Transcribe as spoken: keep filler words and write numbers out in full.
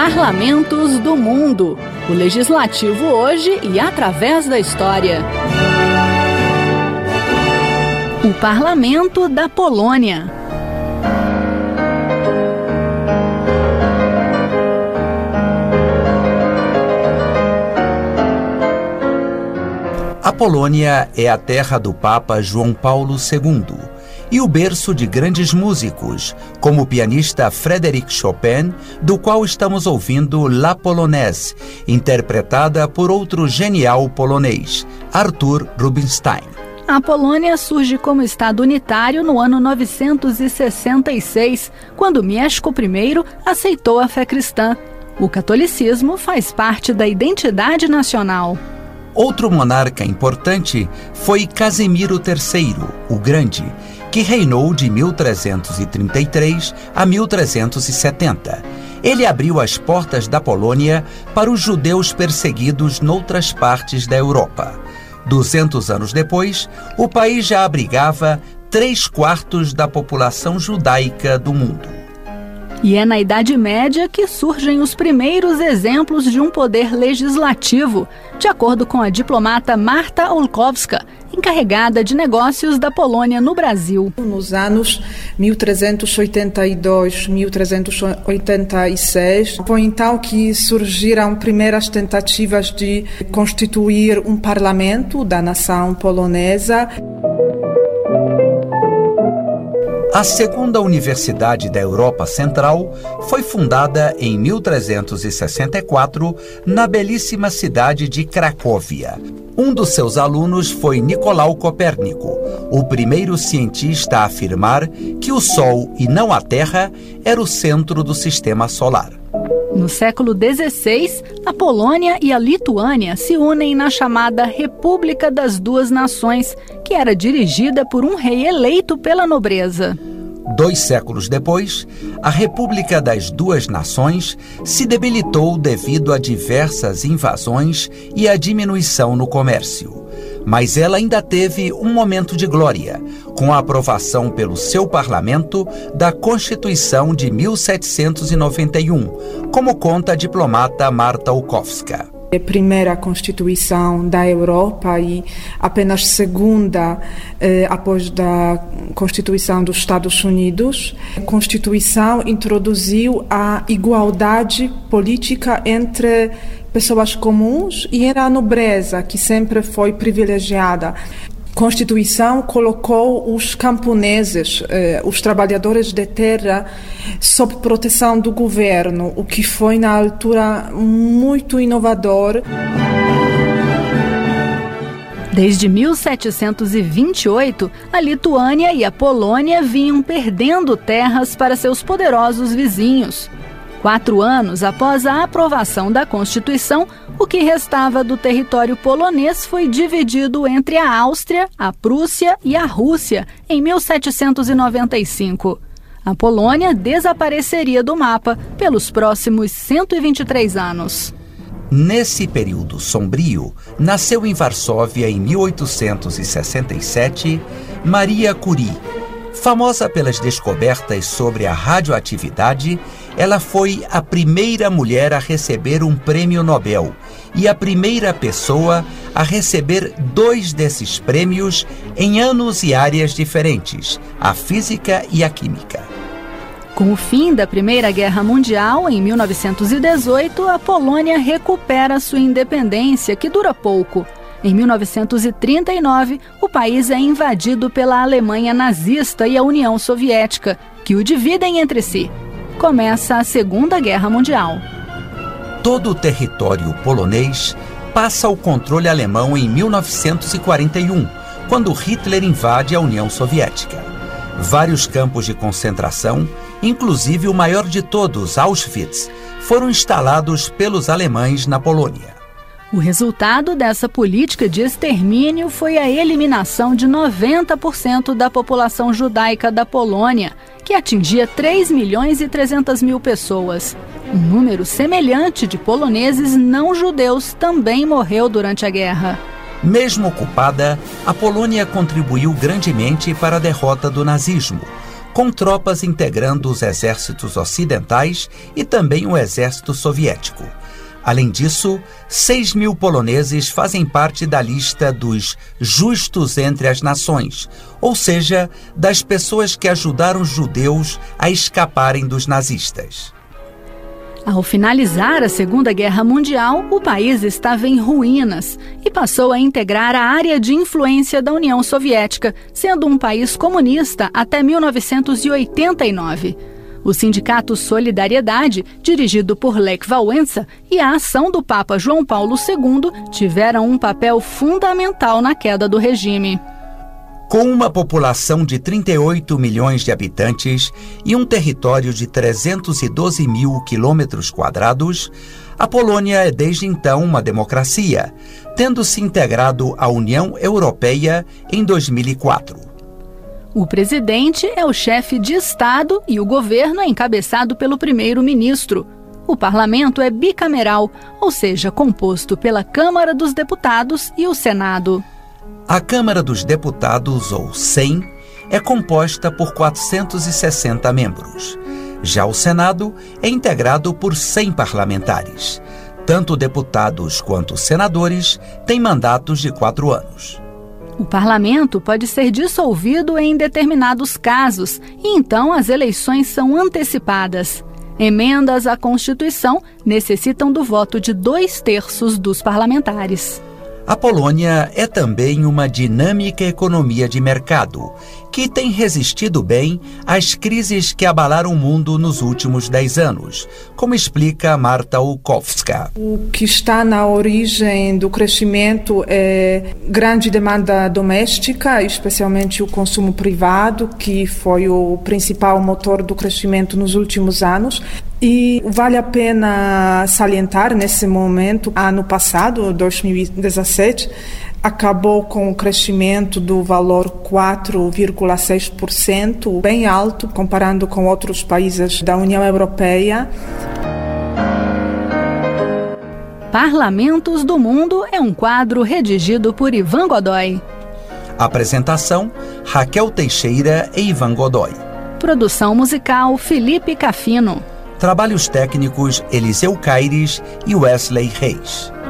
Parlamentos do mundo. O legislativo hoje e através da história. O Parlamento da Polônia. A Polônia é a terra do Papa João Paulo segundo e o berço de grandes músicos, como o pianista Frédéric Chopin, do qual estamos ouvindo La Polonaise, interpretada por outro genial polonês, Artur Rubinstein. A Polônia surge como Estado unitário no ano novecentos e sessenta e seis, quando Mieszko primeiro aceitou a fé cristã. O catolicismo faz parte da identidade nacional. Outro monarca importante foi Casimiro terceiro, o Grande, que reinou de mil trezentos e trinta e três a mil trezentos e setenta. Ele abriu as portas da Polônia para os judeus perseguidos noutras partes da Europa. Duzentos anos depois, o país já abrigava três quartos da população judaica do mundo. E é na Idade Média que surgem os primeiros exemplos de um poder legislativo, de acordo com a diplomata Marta Olkowska, encarregada de negócios da Polônia no Brasil. Nos anos mil trezentos e oitenta e dois, mil trezentos e oitenta e seis, foi então que surgiram primeiras tentativas de constituir um parlamento da nação polonesa. A segunda universidade da Europa Central foi fundada em mil trezentos e sessenta e quatro na belíssima cidade de Cracóvia. Um dos seus alunos foi Nicolau Copérnico, o primeiro cientista a afirmar que o Sol e não a Terra era o centro do sistema solar. No século dezesseis, a Polônia e a Lituânia se unem na chamada República das Duas Nações, que era dirigida por um rei eleito pela nobreza. Dois séculos depois, a República das Duas Nações se debilitou devido a diversas invasões e a diminuição no comércio. Mas ela ainda teve um momento de glória, com a aprovação pelo seu parlamento da Constituição de mil setecentos e noventa e um, como conta a diplomata Marta Olkowska. A primeira Constituição da Europa e apenas segunda eh, após da Constituição dos Estados Unidos. A Constituição introduziu a igualdade política entre pessoas comuns e era a nobreza, que sempre foi privilegiada. A Constituição colocou os camponeses, eh, os trabalhadores de terra, sob proteção do governo, o que foi, na altura, muito inovador. Desde mil setecentos e vinte e oito, a Lituânia e a Polônia vinham perdendo terras para seus poderosos vizinhos. Quatro anos após a aprovação da Constituição, o que restava do território polonês foi dividido entre a Áustria, a Prússia e a Rússia em mil setecentos e noventa e cinco. A Polônia desapareceria do mapa pelos próximos cento e vinte e três anos. Nesse período sombrio, nasceu em Varsóvia, em mil oitocentos e sessenta e sete, Maria Curie. Famosa pelas descobertas sobre a radioatividade, ela foi a primeira mulher a receber um prêmio Nobel e a primeira pessoa a receber dois desses prêmios em anos e áreas diferentes, a física e a química. Com o fim da Primeira Guerra Mundial, em mil novecentos e dezoito, a Polônia recupera sua independência, que dura pouco. Em mil novecentos e trinta e nove, o país é invadido pela Alemanha nazista e a União Soviética, que o dividem entre si. Começa a Segunda Guerra Mundial. Todo o território polonês passa ao controle alemão em mil novecentos e quarenta e um, quando Hitler invade a União Soviética. Vários campos de concentração, inclusive o maior de todos, Auschwitz, foram instalados pelos alemães na Polônia. O resultado dessa política de extermínio foi a eliminação de noventa por cento da população judaica da Polônia, que atingia três milhões e trezentas mil pessoas. Um número semelhante de poloneses não judeus também morreu durante a guerra. Mesmo ocupada, a Polônia contribuiu grandemente para a derrota do nazismo, com tropas integrando os exércitos ocidentais e também o exército soviético. Além disso, seis mil poloneses fazem parte da lista dos justos entre as nações, ou seja, das pessoas que ajudaram os judeus a escaparem dos nazistas. Ao finalizar a Segunda Guerra Mundial, o país estava em ruínas e passou a integrar a área de influência da União Soviética, sendo um país comunista até mil novecentos e oitenta e nove. O Sindicato Solidariedade, dirigido por Lech Wałęsa, e a ação do Papa João Paulo segundo tiveram um papel fundamental na queda do regime. Com uma população de trinta e oito milhões de habitantes e um território de trezentos e doze mil quilômetros quadrados, a Polônia é desde então uma democracia, tendo se integrado à União Europeia em dois mil e quatro. O presidente é o chefe de Estado e o governo é encabeçado pelo primeiro-ministro. O parlamento é bicameral, ou seja, composto pela Câmara dos Deputados e o Senado. A Câmara dos Deputados, ou Sejm, é composta por quatrocentos e sessenta membros. Já o Senado é integrado por cem parlamentares. Tanto deputados quanto senadores têm mandatos de quatro anos. O parlamento pode ser dissolvido em determinados casos e então as eleições são antecipadas. Emendas à Constituição necessitam do voto de dois terços dos parlamentares. A Polônia é também uma dinâmica economia de mercado, que tem resistido bem às crises que abalaram o mundo nos últimos dez anos, como explica Marta Olkowska. O que está na origem do crescimento é grande demanda doméstica, especialmente o consumo privado, que foi o principal motor do crescimento nos últimos anos. E vale a pena salientar, nesse momento, ano passado, dois mil e dezessete, acabou com o crescimento do valor quatro vírgula seis por cento, bem alto, comparando com outros países da União Europeia. Parlamentos do Mundo é um quadro redigido por Ivan Godoy. Apresentação: Raquel Teixeira e Ivan Godoy. Produção musical: Felipe Cafino. Trabalhos técnicos: Eliseu Caires e Wesley Reis.